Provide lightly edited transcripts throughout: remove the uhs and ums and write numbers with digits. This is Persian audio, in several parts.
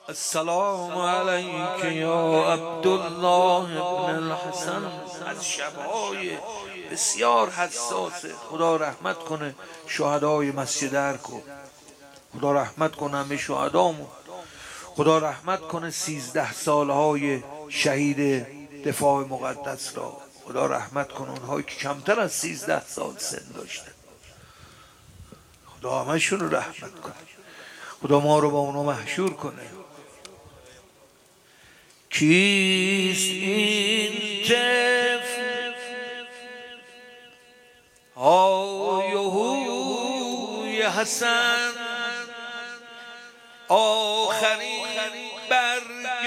السلام علیک یا عبدالله ابن الحسن. از شبهای بسیار حساسه. خدا رحمت کنه شهدای مسجد ارکو، خدا رحمت کنه همه شهدامون، خدا رحمت کنه 13 سالهای شهید دفاع مقدس را، خدا رحمت کنه اونهایی که کمتر از 13 سال سن داشتن، خدا همشون رو رحمت کنه، خدا ما رو با اونو محشور کنه. کیست این طفل های و هوی حسن، آخرین برگ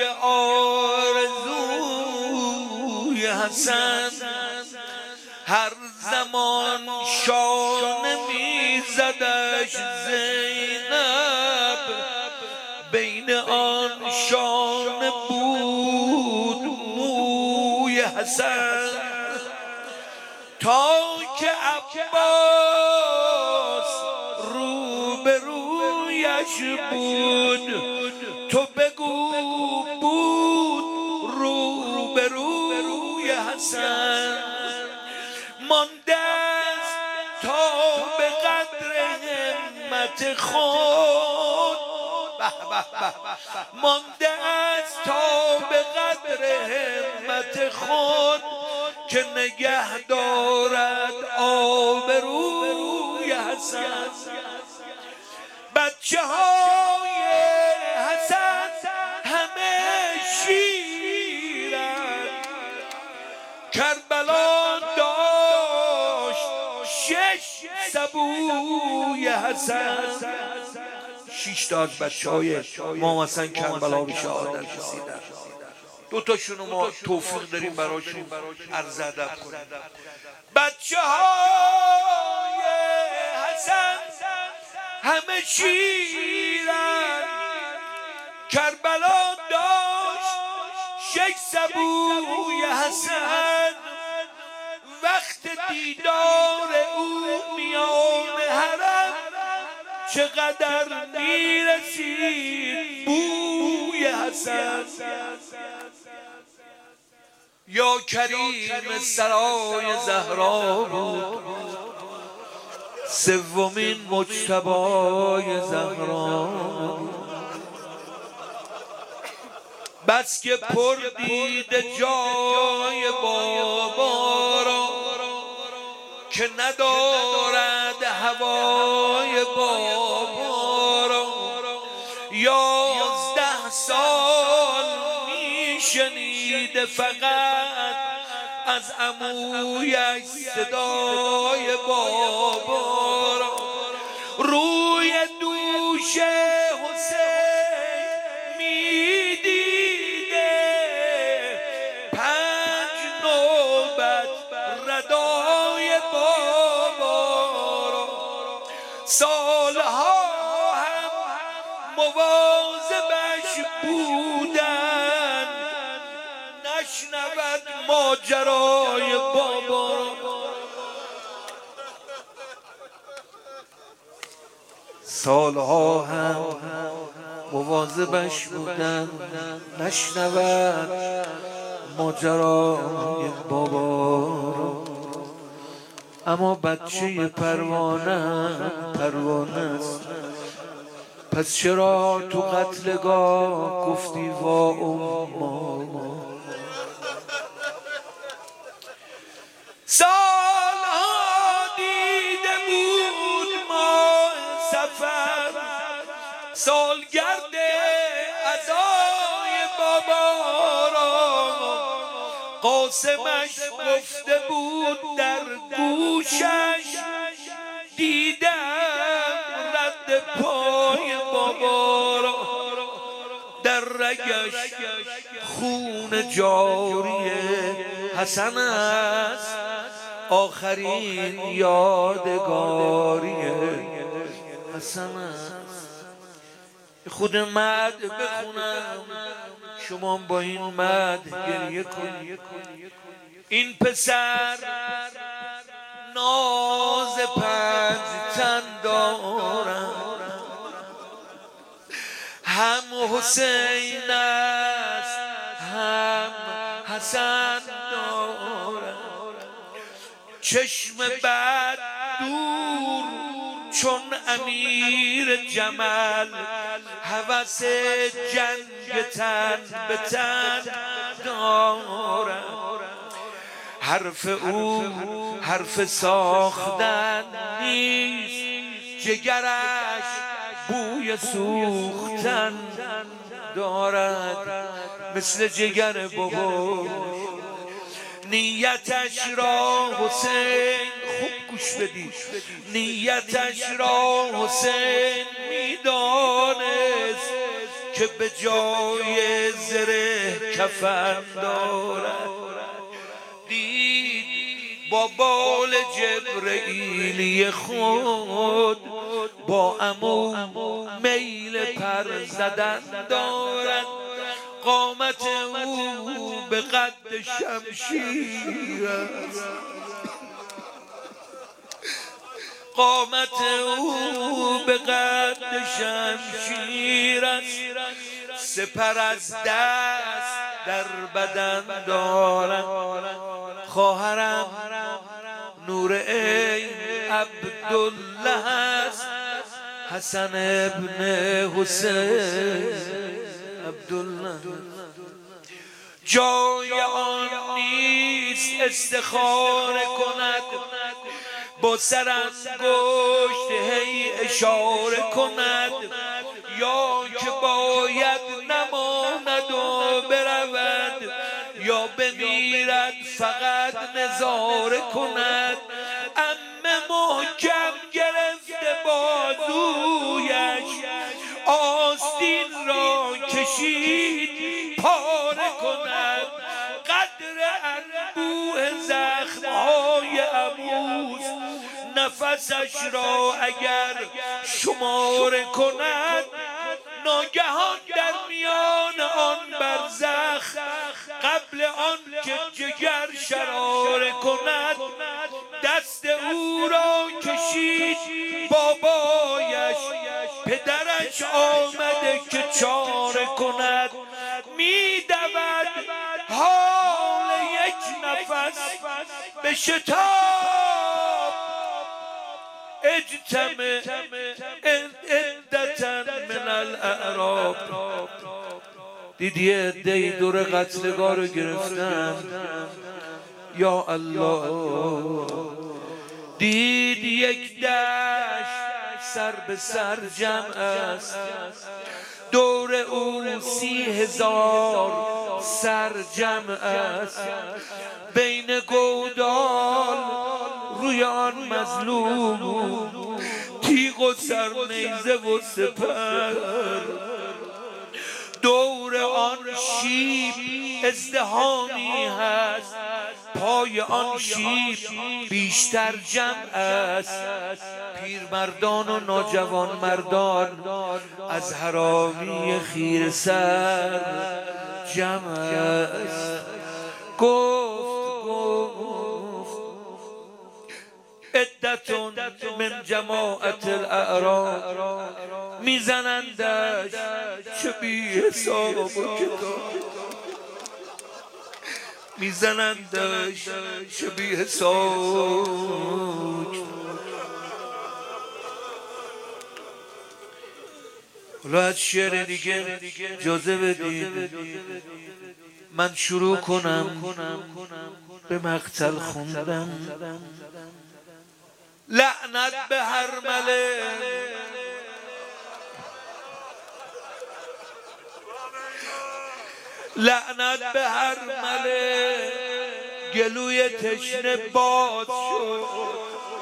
آرزوی حسن، هر زمان شانه میزدش زینب، بین آن شانه بود موی حسن، تا که عباس روبرویش بود، تو بگو بود روبروی حسن، مانده است تا به قدر همت خود، مانده است تا به قدر همت خود، که نگه دارد آبروی حسن. بچه های حسن همه شیرند، کربلا داشت 6 سبوی حسن. 6 تا از بچه های ما مثلا کربلا به شهادت رسیدن، 2 تاشونو ما توفیق داریم براشون عرض ادب کنیم. بچه های حسن همه شیرن، کربلا داشت 6 سبوی حسن، وقت دیدار او میان حرم، چقدر میرسید بوی حسن. یا کریم سرای زهرا بود، سومین مجتبای زهرا، بس که پر دیده جای بابا را، که ندارد هوای بابا را. 11 سال میشنیده فقط از عمویش صدای بابا را، روی دوش حسین میدیده 5 نوبت ردای بابا را، سالها هم مواظبش بودن، نشنود ماجرای بابا را. سالها هم مواظبش بودن، نشنود ماجرای بابا را. اما بچه پروانه است، پس چرا تو قتلگاه گفتی وا اما؟ سالها دیده بود ماه سفر، سالگرد عزای بابا را، قاسمش گفته بود در گوشش، دیدم رد پای بابا را، در رگش خون جاری حسن است، آخرین یادگاری حسن است. خود مد بخونم، شما با این مد گریه کنید. این پسر ناز 5 تن دارم، هم حسین است هم حسن دارد، چشم بد دور چون امیر جمل، هوس جنگ تن به تن دارد. حرف او حرف ساختن نیست، جگرش بوی سوختن دارد. مثل جگر بابا نیتش را حسین، خوب گوش بدید، نیتش را حسین میدانست که به جای زره کفن دارد. دید با بال جبرئیلی خود با عمو میل پر زدن دارد. قامت او به قد شمشیر است، قامت او به قد شمشیر است. سپر از دست در بدن دارد. خواهرم نور عین عبدالله است، حسن ابن حسین عبدالله. جای آن نیست استخاره کند، با سرانگشت هی اشاره کند، یا که باید نماند و برود، یا بمیرد فقط نظاره کند. عمه محکم گرفته بازویش، آستین را کشید پاره کند. قدر انبوه زخمهای عموست، نفسش را اگر شماره کند. ناگهان در میان آن برزخ، قبل آن که جگر شراره کند، دست او را کشید بابایش. پدرش آمده که چاره کند، میدود حال یک نفس به شتاب. اجتمع عدة من الاعراب. دیدی عده‌ای دور قتلگاه رو گرفتن، یا الله. دید یک دشت سر به سر جمع است، دور او 30,000 سر جمع است. بین گودال روی آن مظلوم، تیغ و سر نیزه و سپر. دور آن شیب ازدحامی هست، پای آن شیب بیشتر جمع است. پیرمردان و نوجوان مردان از حرامی خیره سر جمع است. گفت عدتون من جماعت الاعراب، میزنندش چه بی حساب و کتاب، میزنندش چه بی حساب. حالا از شعر دیگه اجازه بدید من شروع کنم به مقتل خوندن. لعنت به هرمله، لعنت به هرمله، گلوی تشنه باز شد.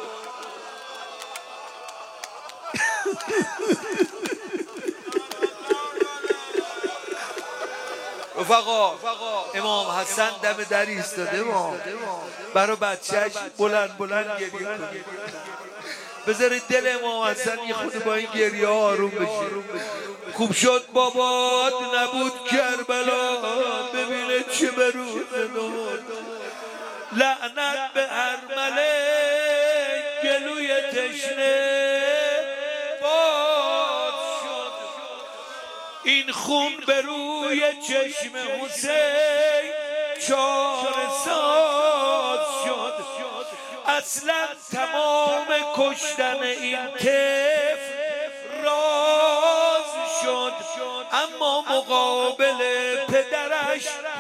رفقا امام حسن دم در ایستاده، ما برای بچهش بلند بلند گریه کنه. بذارید دل امام حسن یه خود با این گریه ها آروم بشه. خوب شد بابات نبود کربلا، ببینه چه بروز نمود. لعنت به هرمله، گلوی تشنه باز شد. این خون به روی چشم حسین چاره ساز شد. اصلا تمام کشتن این طفل راز شد، اما مقابل پدرش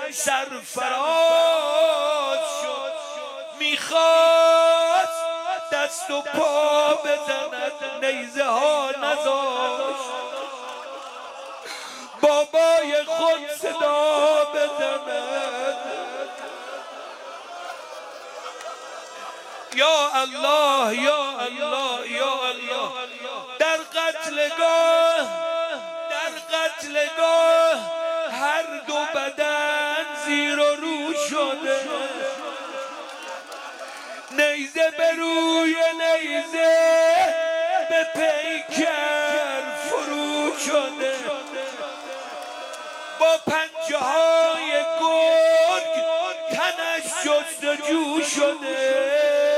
سرفراز شد. میخواست دست و پا بزند، نیزه ها نذاشت بابای خود صدا بزند. یا الله یا الله یا الله. در قتلگاه هر دو بدن زیر و رو شده، نیزه به روی نیزه به پیکر فرو شده، با پنجه های گرگ تنش جستجو شده.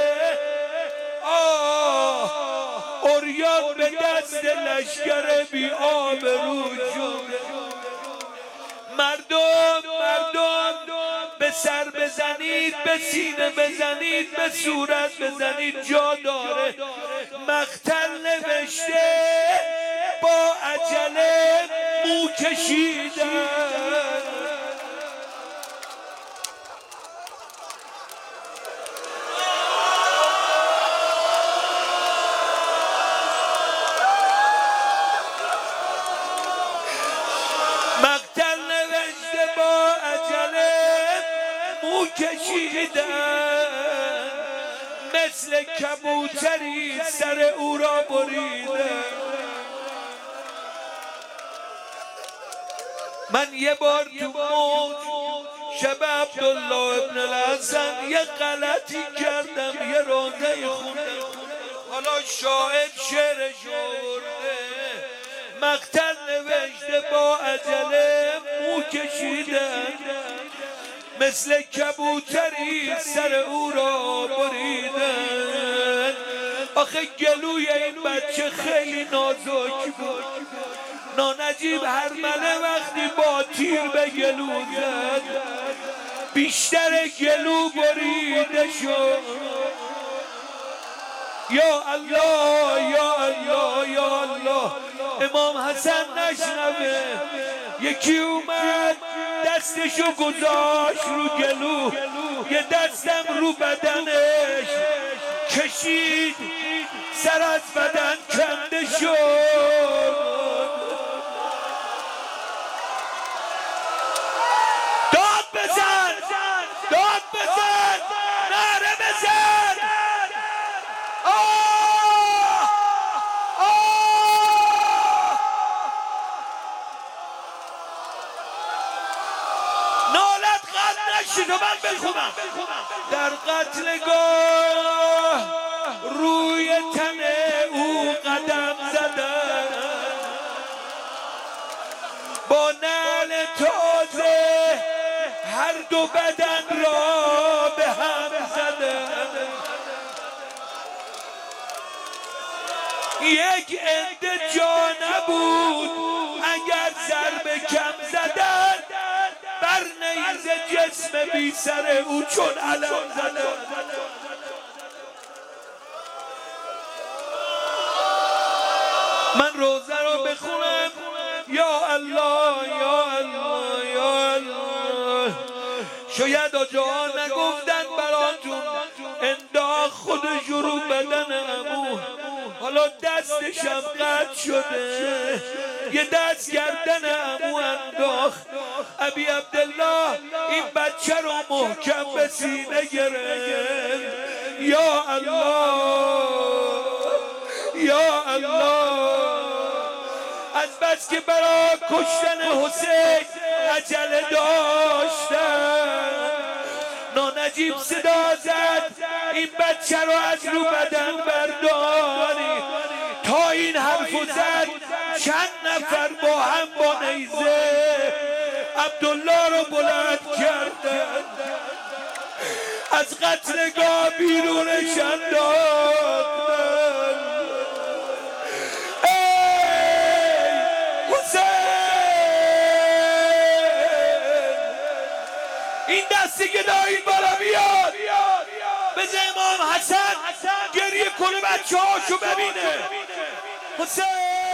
عریان به دست لشکر بی آبرو شده. مردم به سر بزنید، به سینه بزنید، به صورت بزنید، جا داره. مقتل نوشته با عجله مو کشیدن. مقتل نوشته با عجله مو کشیدن، مثل کبوتری سر او را بریدن. من یه بار تو موج شب عبدالله ابن الحسن یه غلطی کردم، یه روزه خوندم، حالا شاعر شعرش آورده. مقتل نوشته با عجله مو کشیدن، مثل کبوتری سر او را بریدن. آخه گلوی این بچه خیلی نازک بود. نانجیب هرمله وقتی با تیر به گلو زد، بیشتر گلو بریده شد. یا الله یا الله یا الله. امام حسن نشنوه، یکی اومد دستشو گذاشت رو گلو، یه دستم رو بدنش کشید، سر از بدن کنده شد. داد بزن نعره بزن. نالت قد نشید و من بخونم. در قتلگاه روی تن او قدم زدن، با نعل تازه هر دو بدن را به هم زدن. یک عده جا نبود اگر ضرب کم زدن، بر نیزه جسم بی سر او چون علم زدن. من روزه رو بخونم. یا الله یا الله یا الله. شاید آجاها نگفتن براتون انداخت خودش رو بدن عمو، حالا دستشم قطع شده، یه دست گردن عمو انداخت. ابی عبدالله این بچه رو محکم به سینه گرفت. یا الله یا الله. از بس که برای کشتن حسین عجله داشتن، نانجیب صدا زد این بچه رو از رو بدن برداری. تا این حرفو زد چند نفر با هم با نیزه عبدالله رو بلند کردن، از قتلگاه بیرونش انداختن. ای حسین این دستی که دارید بالا بیاد بذار امام حسن گریه کنه بچه هاشو ببینه. حسین